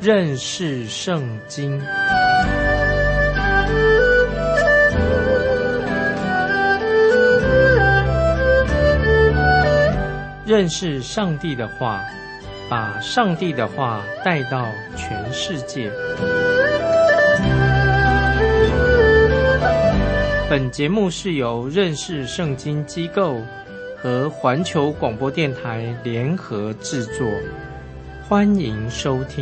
认识圣经。认识上帝的话，把上帝的话带到全世界。本节目是由认识圣经机构和环球广播电台联合制作，欢迎收听。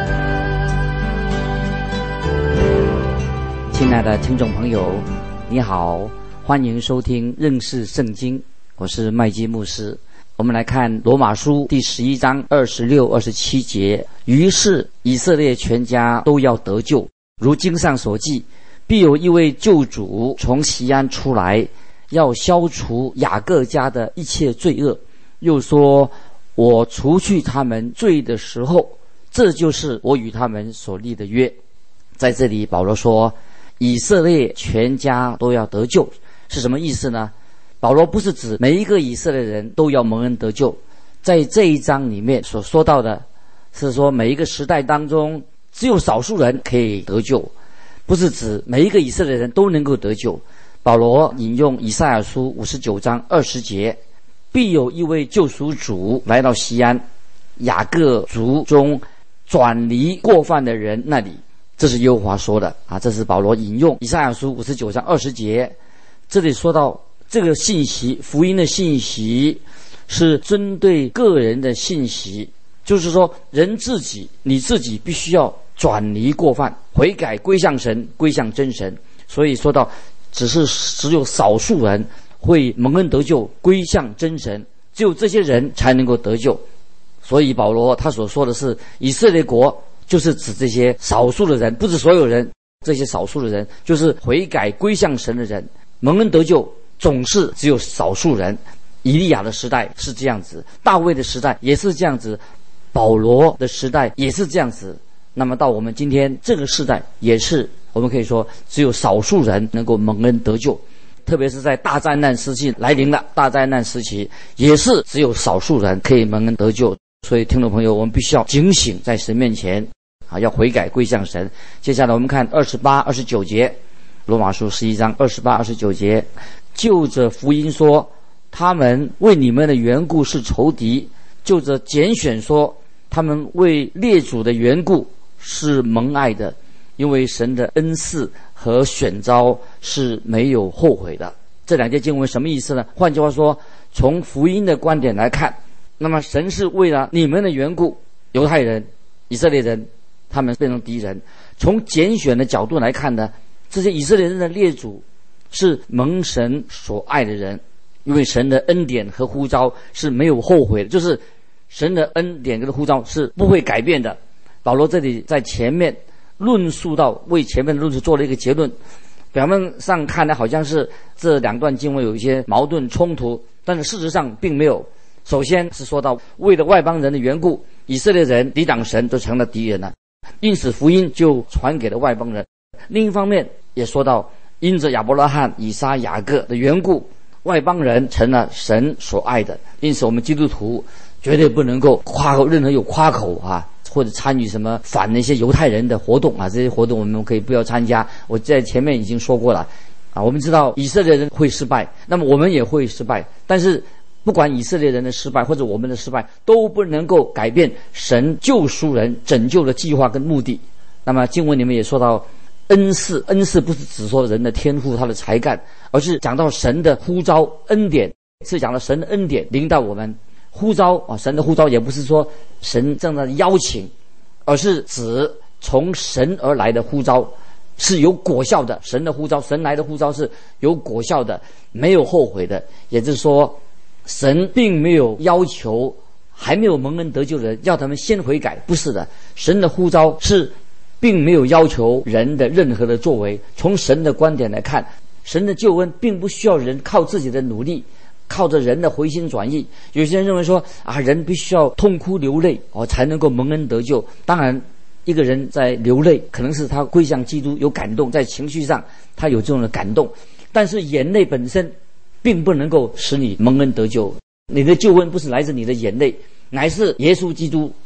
亲爱的听众朋友，你好，欢迎收听认识圣经，我是麦基牧师。我们来看罗马书第11章26、27节。于是以色列全家都要得救，如经上所记，必有一位救主从锡安出来，要消除雅各家的一切罪恶。又说，我除去他们罪的时候，这就是我与他们所立的约。在这里保罗说以色列全家都要得救，是什么意思呢？保罗不是指每一个以色列人都要蒙恩得救，在这一章里面所说到的是说每一个时代当中只有少数人可以得救，不是指每一个以色列人都能够得救。保罗引用以赛亚书59章20节，必有一位救赎主来到锡安，雅各族中转离过犯的人那里，这是耶和华说的啊！这是保罗引用以赛亚书59章20节。这里说到这个信息，福音的信息是针对个人的信息，就是说人自己，你自己必须要转离过犯，悔改归向神，归向真神。所以说到只有少数人会蒙恩得救，归向真神，只有这些人才能够得救。所以保罗他所说的是以色列国，就是指这些少数的人，不是所有人，这些少数的人就是悔改归向神的人，蒙恩得救总是只有少数人。以利亚的时代是这样子，大卫的时代也是这样子，保罗的时代也是这样子。那么到我们今天这个时代，也是我们可以说只有少数人能够蒙恩得救，特别是在大灾难时期来临了，大灾难时期也是只有少数人可以蒙恩得救。所以听众朋友，我们必须要警醒，在神面前要悔改归向神。接下来我们看28、29节，罗马书11章28、29节。就着福音说，他们为你们的缘故是仇敌；就着拣选说，他们为列祖的缘故是蒙爱的，因为神的恩赐和选召是没有后悔的。这两节经文什么意思呢？换句话说，从福音的观点来看，那么神是为了你们的缘故，犹太人、以色列人他们变成敌人。从拣选的角度来看呢，这些以色列人的列祖是蒙神所爱的人，因为神的恩典和呼召是没有后悔的，就是神的恩典跟呼召是不会改变的。保罗这里在前面论述到，为前面的论述做了一个结论。表面上看来好像是这两段经文有一些矛盾冲突，但是事实上并没有。首先是说到为了外邦人的缘故，以色列人抵挡神，都成了敌人了，因此福音就传给了外邦人。另一方面也说到，因着亚伯拉罕、以撒、雅各的缘故，外邦人成了神所爱的。因此我们基督徒绝对不能够夸口，任何有夸口或者参与什么反那些犹太人的活动这些活动我们可以不要参加。我在前面已经说过了我们知道以色列人会失败，那么我们也会失败，但是不管以色列人的失败或者我们的失败，都不能够改变神救赎人、拯救的计划跟目的。那么经文里面也说到恩赐，恩赐不是只说人的天赋、他的才干，而是讲到神的呼召、恩典，是讲到神的恩典临到我们。呼召神的呼召也不是说神这样的邀请，而是指从神而来的呼召，是有果效的。神的呼召，神来的呼召是有果效的，没有后悔的。也就是说，神并没有要求还没有蒙恩得救的人要他们先悔改，不是的。神的呼召是并没有要求人的任何的作为。从神的观点来看，神的救恩并不需要人靠自己的努力，靠着人的回心转意。有些人认为说人必须要痛哭流泪才能够蒙恩得救。当然一个人在流泪，可能是他归向基督有感动，在情绪上他有这种的感动，但是眼泪本身并不能够使你蒙恩得救。你的救恩不是来自你的眼泪，乃是耶稣基督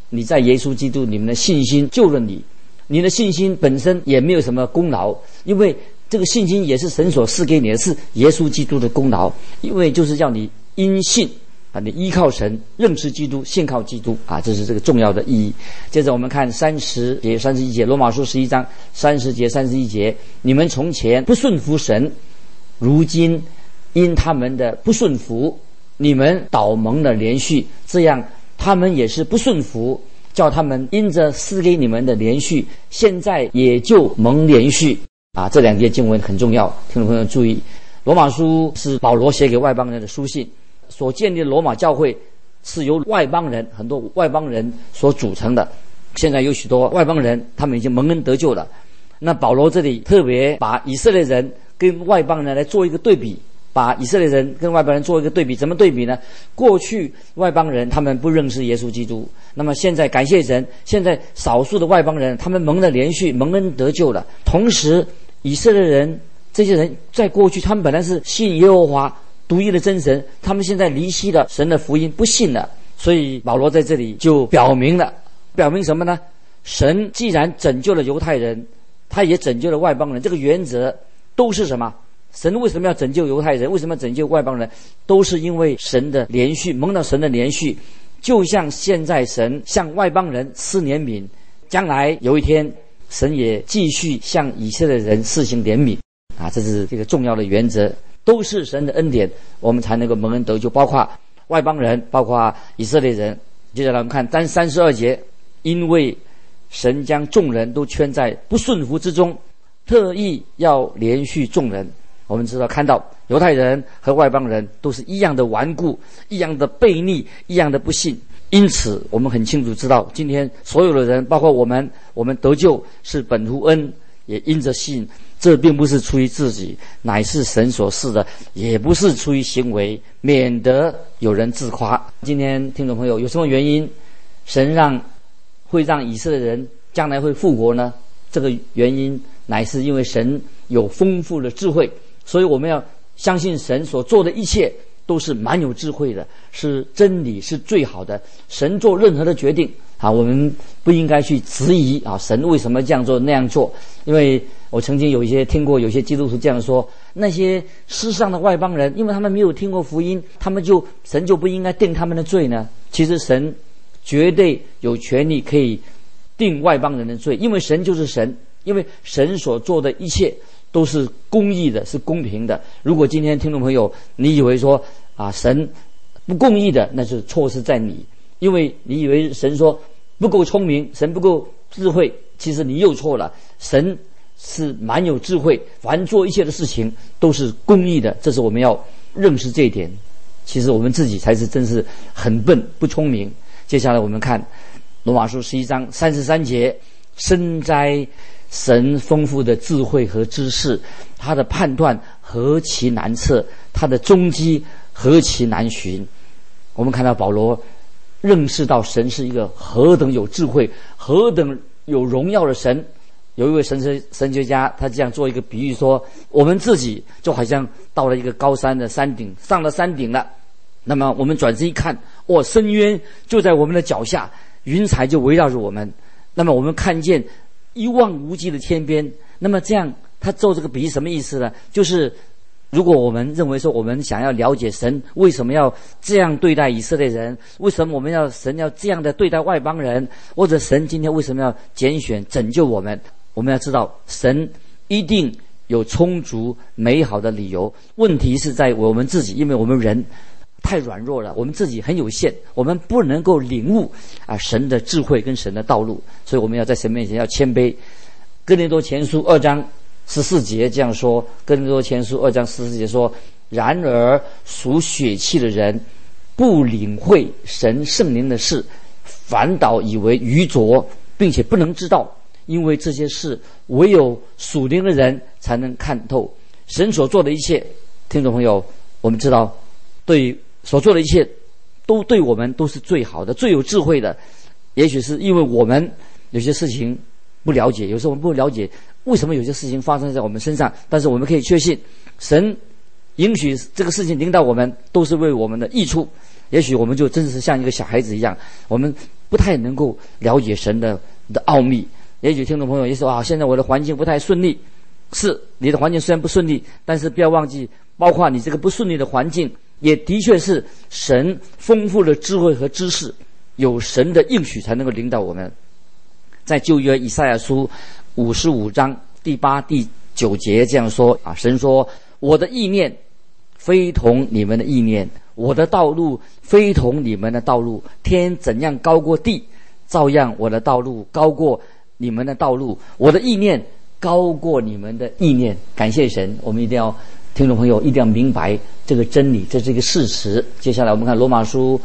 你在耶稣基督你们的信心救了你，你的信心本身也没有什么功劳，因为这个信心也是神所赐给你的，是耶稣基督的功劳，因为就是要你因信你依靠神，认识基督，信靠基督这是这个重要的意义。接着我们看30节、31节，罗马书11章30节、31节，你们从前不顺服神，如今因他们的不顺服，你们倒蒙了连续，这样他们也是不顺服，叫他们因着赐给你们的连续，现在也就蒙连续这两节经文很重要，听众朋友注意，罗马书是保罗写给外邦人的书信，所建立的罗马教会是由外邦人，很多外邦人所组成的。现在有许多外邦人，他们已经蒙恩得救了。那保罗这里特别把以色列人跟外邦人来做一个对比，把以色列人跟外邦人做一个对比。怎么对比呢？过去外邦人他们不认识耶稣基督，那么现在感谢神，现在少数的外邦人他们蒙了连续，蒙恩得救了。同时以色列人这些人在过去他们本来是信耶和华独一的真神，他们现在离弃了神的福音，不信了。所以保罗在这里就表明什么呢？神既然拯救了犹太人，他也拯救了外邦人，这个原则都是什么？神为什么要拯救犹太人？为什么要拯救外邦人？都是因为神的连续，蒙到神的连续。就像现在神向外邦人施怜悯，将来有一天神也继续向以色列人施行怜悯这是这个重要的原则，都是神的恩典，我们才能够蒙恩得救，包括外邦人，包括以色列人。接下来我们看32节，因为神将众人都圈在不顺服之中，特意要连续众人。我们知道看到犹太人和外邦人都是一样的顽固，一样的悖逆，一样的不信。因此我们很清楚知道，今天所有的人，包括我们得救是本乎恩，也因着信，这并不是出于自己，乃是神所赐的，也不是出于行为，免得有人自夸。今天听众朋友，有什么原因神会让以色列人将来会复国呢？这个原因乃是因为神有丰富的智慧，所以我们要相信神所做的一切都是蛮有智慧的，是真理，是最好的。神做任何的决定我们不应该去质疑神为什么这样做那样做。因为我曾经听过有些基督徒这样说，那些世上的外邦人，因为他们没有听过福音，神就不应该定他们的罪呢？其实神绝对有权利可以定外邦人的罪，因为神就是神，因为神所做的一切都是公义的，是公平的。如果今天听众朋友你以为说神不公义的，那是错失在你，因为你以为神说不够聪明，神不够智慧，其实你又错了。神是蛮有智慧，凡做一切的事情都是公义的，这是我们要认识这一点。其实我们自己才是真是很笨不聪明。接下来我们看罗马书11章33节，深哉神丰富的智慧和知识，他的判断何其难测，他的踪迹何其难寻。我们看到保罗认识到神是一个何等有智慧，何等有荣耀的神。有一位神学家，他这样做一个比喻说，我们自己就好像到了一个高山的山顶，上了山顶了，那么我们转身一看，深渊就在我们的脚下，云彩就围绕着我们，那么我们看见一望无际的天边。那么这样他做这个比喻什么意思呢？就是如果我们认为说我们想要了解神为什么要这样对待以色列人，为什么神要这样的对待外邦人，或者神今天为什么要拣选拯救我们，我们要知道神一定有充足美好的理由。问题是在我们自己，因为我们人太软弱了，我们自己很有限，我们不能够领悟神的智慧跟神的道路，所以我们要在神面前要谦卑。哥林多前书2章14节这样说，哥林多前书2章14节说，然而属血气的人不领会神圣灵的事，反倒以为愚拙，并且不能知道，因为这些事唯有属灵的人才能看透。神所做的一切，听众朋友，我们知道对所做的一切都对我们都是最好的，最有智慧的。也许是因为我们有些事情不了解，有时候我们不了解为什么有些事情发生在我们身上，但是我们可以确信神允许这个事情临到我们都是为我们的益处。 也许我们就真是像一个小孩子一样，我们不太能够了解神的奥秘。也许听众朋友也说啊，现在我的环境不太顺利。是，你的环境虽然不顺利，但是不要忘记，包括你这个不顺利的环境，也的确是神丰富的智慧和知识，有神的应许才能够领导我们。在旧约以赛亚书55章第8、第9节这样说啊，神说：我的意念非同你们的意念，我的道路非同你们的道路。天怎样高过地，照样我的道路高过你们的道路，我的意念高过你们的意念。感谢神，我们一定要，听众朋友一定要明白这个真理，这是一个事实。接下来我们看罗马书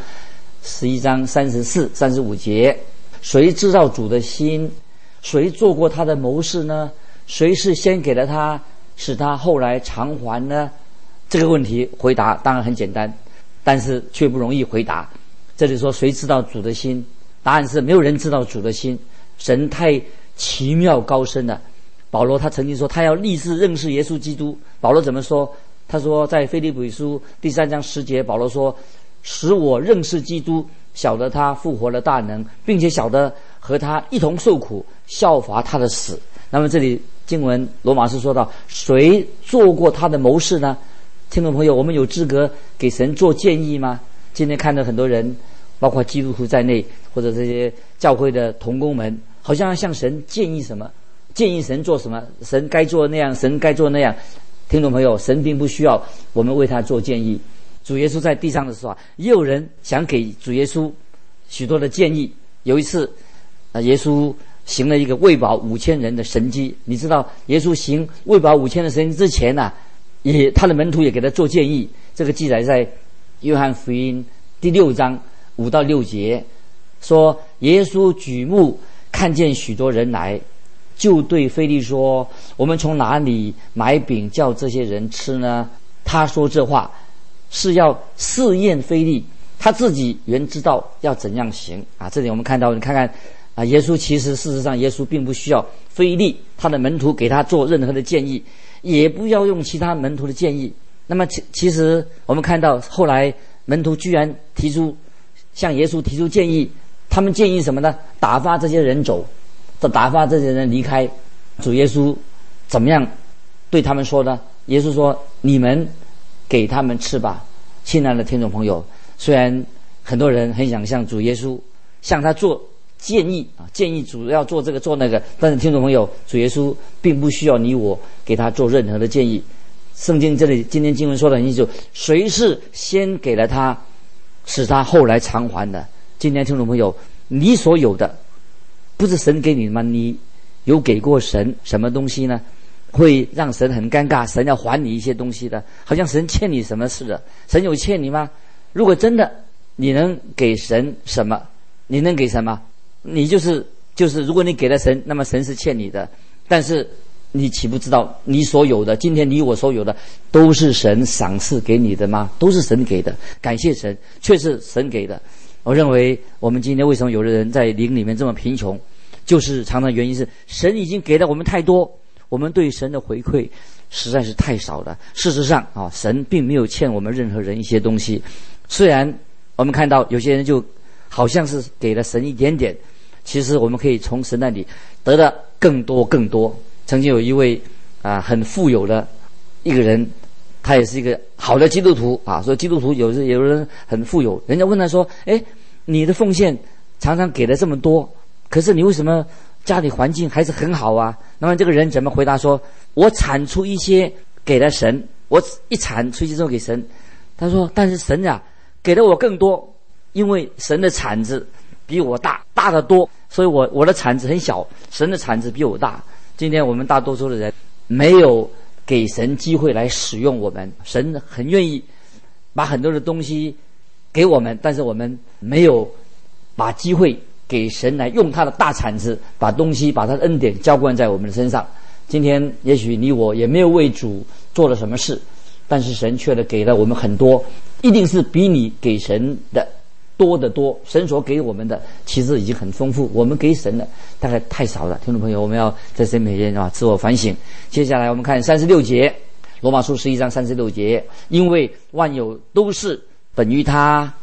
11章34、35节：谁知道主的心？谁做过他的谋士呢？谁是先给了他，使他后来偿还呢？这个问题回答当然很简单，但是却不容易回答。这里说谁知道主的心？答案是没有人知道主的心。神太奇妙高深了。保罗他曾经说他要立志认识耶稣基督。保罗怎么说？他说在腓立比书第3章10节，保罗说：使我认识基督，晓得他复活的大能，并且晓得和他一同受苦，效法他的死。那么这里经文罗马书说到，谁做过他的谋士呢？听众朋友，我们有资格给神做建议吗？今天看到很多人，包括基督徒在内，或者这些教会的同工们，好像要向神建议什么，建议神做什么，神该做那样，神该做那样。听众朋友，神并不需要我们为他做建议。主耶稣在地上的时候也有人想给主耶稣许多的建议。有一次耶稣行了一个喂饱5000人的神迹。你知道耶稣行喂饱5000的神迹之前他的门徒也给他做建议。这个记载在约翰福音第6章5到6节，说耶稣举目看见许多人来，就对腓利说：我们从哪里买饼叫这些人吃呢？他说这话是要试验腓利，他自己原知道要怎样行啊。这里我们看到，你看看啊，耶稣其实事实上耶稣并不需要腓利他的门徒给他做任何的建议，也不要用其他门徒的建议。那么其实我们看到后来门徒居然向耶稣提出建议，他们建议什么呢？打发这些人走，打发这些人离开。主耶稣怎么样对他们说呢？耶稣说：你们给他们吃吧。亲爱的听众朋友，虽然很多人很想向主耶稣向他做建议主要做这个做那个，但是听众朋友，主耶稣并不需要你我给他做任何的建议。圣经这里今天经文说的很清楚，谁是先给了他，使他后来偿还的。今天听众朋友，你所有的不是神给你吗？你有给过神什么东西呢？会让神很尴尬，神要还你一些东西的，好像神欠你什么似的。神有欠你吗？如果真的你能给神什么，你能给什么？你就是如果你给了神，那么神是欠你的。但是你岂不知道你所有的，今天你我所有的都是神赏赐给你的吗？都是神给的，感谢神，却是神给的。我认为我们今天为什么有的人在灵里面这么贫穷，就是常常原因是神已经给了我们太多，我们对神的回馈实在是太少了。事实上神并没有欠我们任何人一些东西。虽然我们看到有些人就好像是给了神一点点，其实我们可以从神那里得到更多更多。曾经有一位很富有的一个人，他也是一个好的基督徒说基督徒有人很富有，人家问他说：你的奉献常常给了这么多，可是你为什么家里环境还是很好啊？那么这个人怎么回答说：我产出一些给了神，我一产出去之后给神。他说：但是神给了我更多，因为神的产子比我大得多，所以我的产子很小，神的产子比我大。今天我们大多数的人没有给神机会来使用我们，神很愿意把很多的东西给我们，但是我们没有把机会给神来用他的大产子，把他的恩典浇灌在我们的身上。今天也许你我也没有为主做了什么事，但是神却给了我们很多，一定是比你给神的多得多。神所给我们的其实已经很丰富，我们给神的大概太少了。听众朋友，我们要在神面前自我反省。接下来我们看36节，罗马书11章36节，因为万有都是本于他，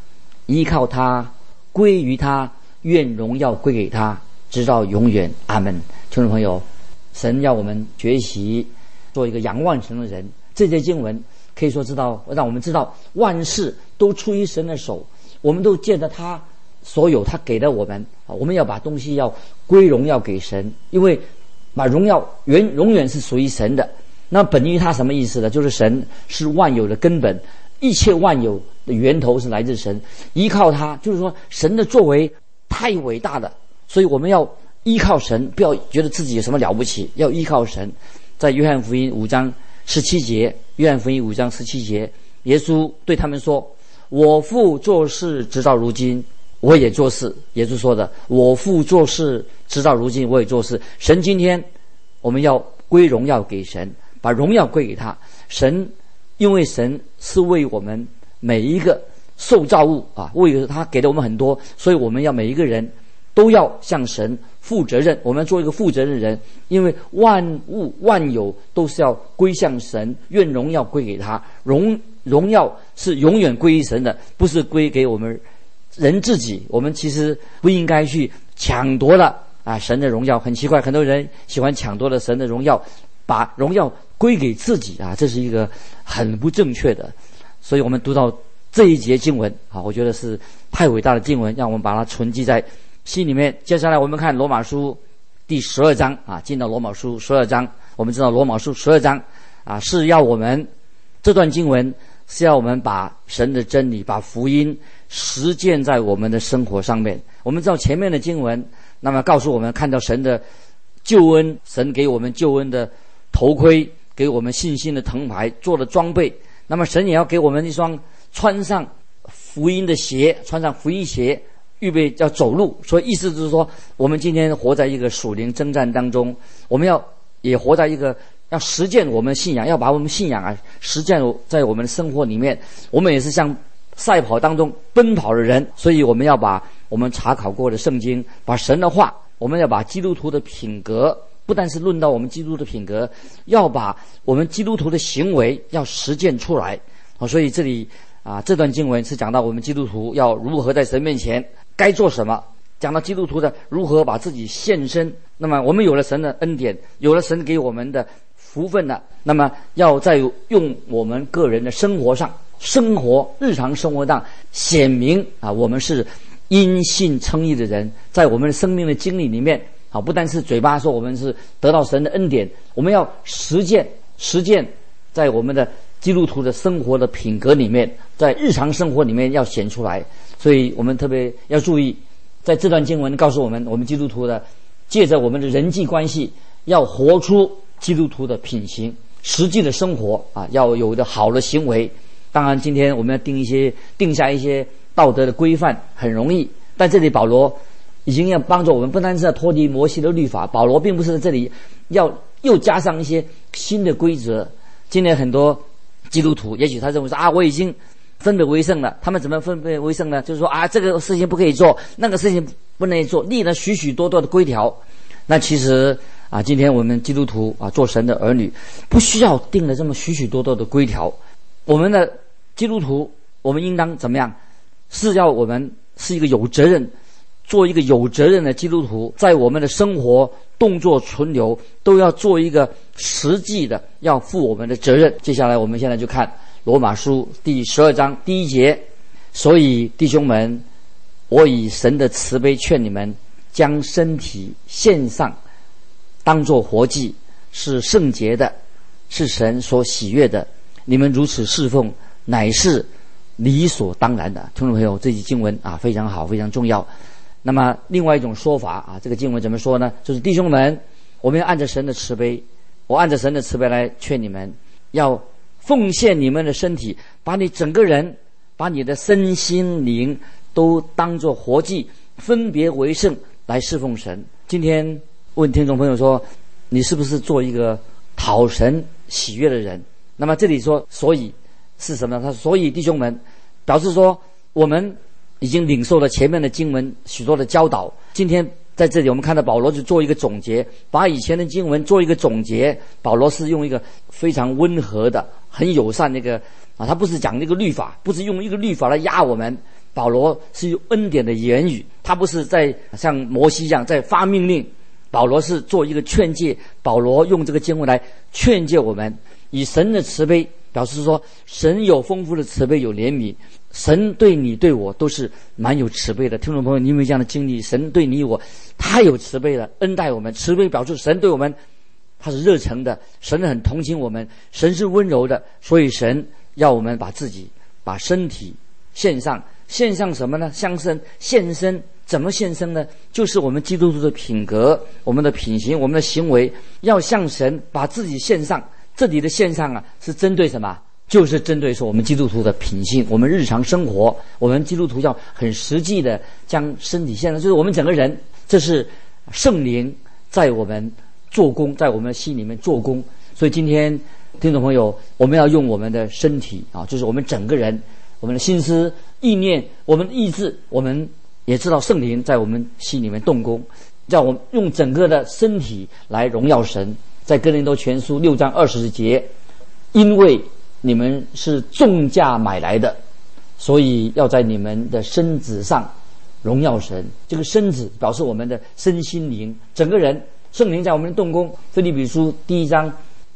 依靠他，归于他，愿荣耀归给他，直到永远。阿们。听众朋友，神要我们学习做一个仰望神的人。这些经文可以说让我们知道万事都出于神的手，我们都借着他所有他给的我们，我们要把东西要归荣耀给神，因为把荣耀永远是属于神的。那本于他什么意思呢？就是神是万有的根本，一切万有的源头是来自神，依靠他，就是说神的作为太伟大了，所以我们要依靠神，不要觉得自己有什么了不起，要依靠神。在约翰福音5章17节，约翰福音5章17节，耶稣对他们说：我父做事直到如今，我也做事。耶稣说的，我父做事直到如今，我也做事。神今天我们要归荣耀给神，把荣耀归给他。神，因为神是为我们每一个受造物为他给了我们很多，所以我们要每一个人都要向神负责任，我们要做一个负责任的人，因为万物万有都是要归向神，愿荣耀归给他。荣耀是永远归于神的，不是归给我们人自己。我们其实不应该去抢夺了神的荣耀。很奇怪，很多人喜欢抢夺了神的荣耀，把荣耀归给自己这是一个很不正确的。所以我们读到这一节经文我觉得是太伟大的经文，让我们把它存记在心里面。接下来我们看罗马书第12章进到罗马书12章。我们知道罗马书12章是要我们，这段经文是要我们把神的真理，把福音实践在我们的生活上面。我们知道前面的经文那么告诉我们，看到神的救恩，神给我们救恩的头盔，给我们信心的藤牌，做的装备。那么神也要给我们一双穿上福音的鞋，穿上福音鞋，预备要走路。所以意思就是说，我们今天活在一个属灵征战当中，我们也活在一个要实践我们信仰，要把我们信仰实践在我们的生活里面。我们也是像赛跑当中奔跑的人，所以我们要把我们查考过的圣经，把神的话，我们要把基督徒的品格，不但是论到我们基督徒的品格，要把我们基督徒的行为要实践出来。所以这里这段经文是讲到我们基督徒要如何在神面前该做什么，讲到基督徒的如何把自己献身。那么我们有了神的恩典，有了神给我们的福分了，那么要在用我们个人的生活上，日常生活上显明我们是因信称义的人。在我们的生命的经历里面不但是嘴巴说我们是得到神的恩典，我们要实践在我们的基督徒的生活的品格里面，在日常生活里面要显出来。所以我们特别要注意，在这段经文告诉我们，我们基督徒的借着我们的人际关系要活出基督徒的品行，实际的生活要有的好的行为。当然今天我们要定下一些道德的规范很容易，但这里保罗已经要帮助我们，不单是要脱离摩西的律法，保罗并不是在这里要又加上一些新的规则。今天很多基督徒也许他认为说我已经分别为圣了，他们怎么分别为圣呢？就是说这个事情不可以做，那个事情不能做，立了许许多多的规条。那其实今天我们基督徒做神的儿女，不需要定了这么许许多多的规条。我们的基督徒，我们应当怎么样？是要我们是一个有责任，做一个有责任的基督徒，在我们的生活、动作、存留都要做一个实际的，要负我们的责任。接下来我们现在就看罗马书第12章第1节。所以弟兄们，我以神的慈悲劝你们，将身体献上，当作活祭，是圣洁的，是神所喜悦的。你们如此侍奉，乃是理所当然的。听众朋友，这句经文非常好，非常重要。那么另外一种说法这个经文怎么说呢？就是弟兄们，我们要按着神的慈悲，我按着神的慈悲来劝你们，要奉献你们的身体，把你整个人，把你的身心灵都当作活祭，分别为圣来侍奉神。今天问听众朋友说，你是不是做一个讨神喜悦的人？那么这里说所以是什么呢？他所以弟兄们，表示说我们已经领受了前面的经文许多的教导。今天在这里我们看到保罗就做一个总结，把以前的经文做一个总结。保罗是用一个非常温和的、很友善的一个他不是讲那个律法，不是用一个律法来压我们， 保罗是用恩典的言语，他不是在像摩西一样在发命令，保罗是做一个劝诫。保罗用这个经文来劝诫我们，以神的慈悲表示说，神有丰富的慈悲，有怜悯，神对你对我都是蛮有慈悲的。听众朋友，你有没有这样的经历？神对你我太有慈悲了，恩待我们。慈悲表示神对我们他是热诚的，神很同情我们，神是温柔的，所以神要我们把自己把身体献上。献上什么呢？献身。怎么献身呢？就是我们基督徒的品格，我们的品行，我们的行为，要向神把自己献上。这里的献上是针对什么？就是针对说我们基督徒的品性，我们日常生活，我们基督徒要很实际的将身体献上，就是我们整个人，这是圣灵在我们做工，在我们心里面做工。所以今天听众朋友，我们要用我们的身体就是我们整个人，我们的心思意念，我们的意志，我们也知道圣灵在我们心里面动工，叫我们用整个的身体来荣耀神。在哥林多前书6章20节，因为你们是重价买来的，所以要在你们的身子上荣耀神。这个身子表示我们的身心灵，整个人，圣灵在我们动工。腓立比书1章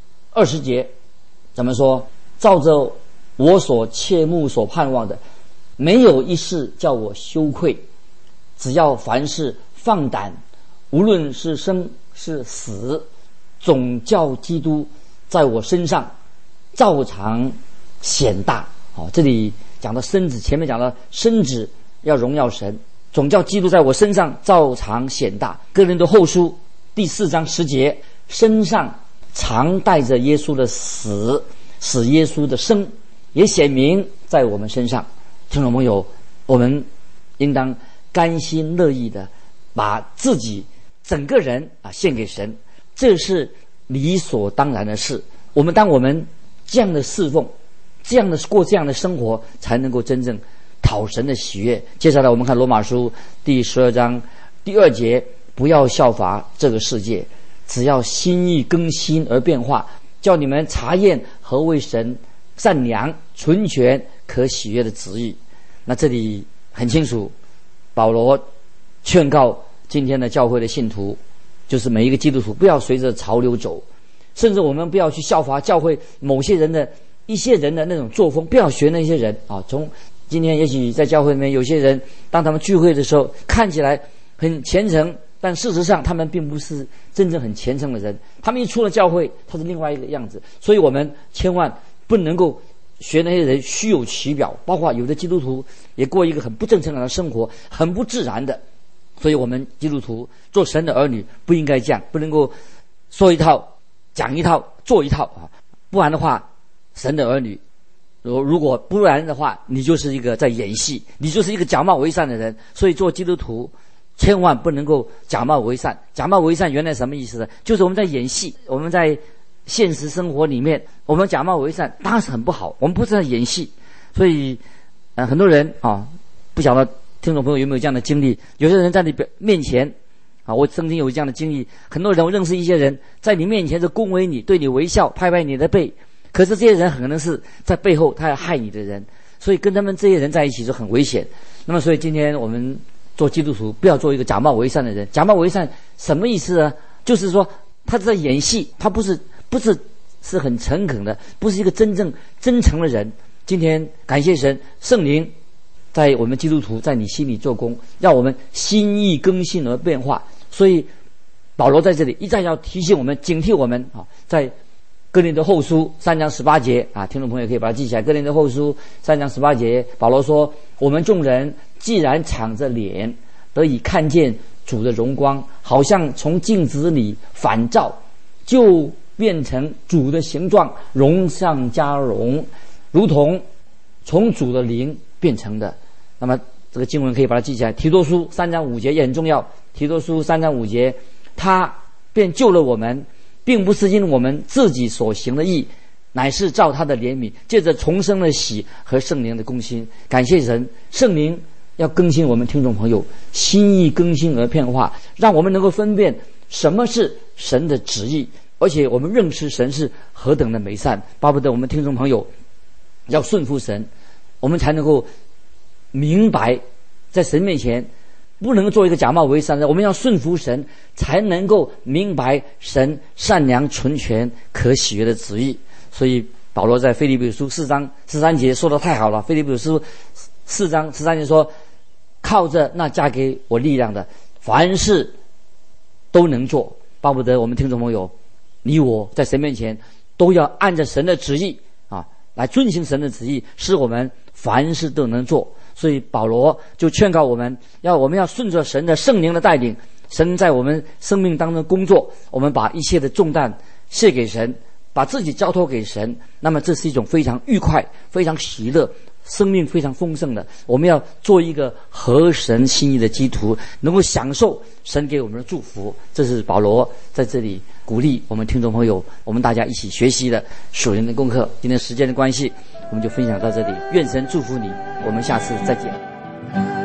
20节怎么说？照着我所切慕所盼望的，没有一事叫我羞愧，只要凡事放胆，无论是生是死，总叫基督在我身上照常显大。这里讲到身子，前面讲到身子要荣耀神，总叫基督在我身上照常显大。哥林多后书4章10节，身上常带着耶稣的死，使耶稣的生也显明在我们身上。听众朋友，我们应当甘心乐意的把自己整个人献给神，这是理所当然的事。当我们这样的侍奉，过这样的生活，才能够真正讨神的喜悦。接下来我们看罗马书第12章第2节，不要效法这个世界，只要心意更新而变化，叫你们查验何为神善良纯全可喜悦的旨意。那这里很清楚，保罗劝告今天的教会的信徒，就是每一个基督徒不要随着潮流走，甚至我们不要去效法教会某些人的一些人的那种作风，不要学那些人从今天也许在教会里面有些人，当他们聚会的时候看起来很虔诚，但事实上他们并不是真正很虔诚的人，他们一出了教会他是另外一个样子。所以我们千万不能够学那些人虚有其表，包括有的基督徒也过一个很不正常的生活，很不自然的。所以我们基督徒做神的儿女不应该这样，不能够说一套讲一套做一套不然的话，神的儿女如果不然的话，你就是一个在演戏，你就是一个假冒为善的人。所以做基督徒千万不能够假冒为善。假冒为善原来什么意思呢？就是我们在演戏，我们在现实生活里面我们假冒为善，当然是很不好，我们不是在演戏。所以很多人不晓得听众朋友有没有这样的经历，有些人在你面前我曾经有这样的经历，很多人我认识一些人在你面前是恭维你，对你微笑，拍拍你的背，可是这些人很可能是在背后他要害你的人，所以跟他们这些人在一起就很危险。那么所以今天我们做基督徒不要做一个假冒为善的人。假冒为善什么意思呢？就是说他是在演戏，他不是很诚恳的，不是一个真正真诚的人。今天感谢神，圣灵在我们基督徒在你心里做工，让我们心意更新而变化。所以保罗在这里一再要提醒我们，警惕我们在哥林多后书3章18节听众朋友可以把它记起来。哥林多后书3章18节，保罗说，我们众人既然敞着脸得以看见主的荣光，好像从镜子里反照，就变成主的形状，荣上加荣，如同从主的灵变成的。那么这个经文可以把它记起来。提多书3章5节也很重要。提多书3章5节，他便救了我们，并不是因我们自己所行的义，乃是照他的怜悯，借着重生的喜和圣灵的更新。感谢神，圣灵要更新我们听众朋友心意，更新而变化，让我们能够分辨什么是神的旨意，而且我们认识神是何等的美善。巴不得我们听众朋友要顺服神，我们才能够明白，在神面前不能做一个假冒为善的，我们要顺服神，才能够明白神善良、纯全、可喜悦的旨意。所以保罗在腓立比书4章13节说得太好了。腓立比书4章13节说，靠着那加给我力量的，凡事都能做。巴不得我们听众朋友，你我在神面前都要按着神的旨意来遵行神的旨意，使我们凡事都能做。所以保罗就劝告我们要顺着神的圣灵的带领，神在我们生命当中工作，我们把一切的重担卸给神，把自己交托给神，那么这是一种非常愉快、非常喜乐、生命非常丰盛的。我们要做一个合神心意的基督徒，能够享受神给我们的祝福。这是保罗在这里鼓励我们听众朋友，我们大家一起学习的属灵的功课。今天时间的关系，我们就分享到这里，愿神祝福你，我们下次再见。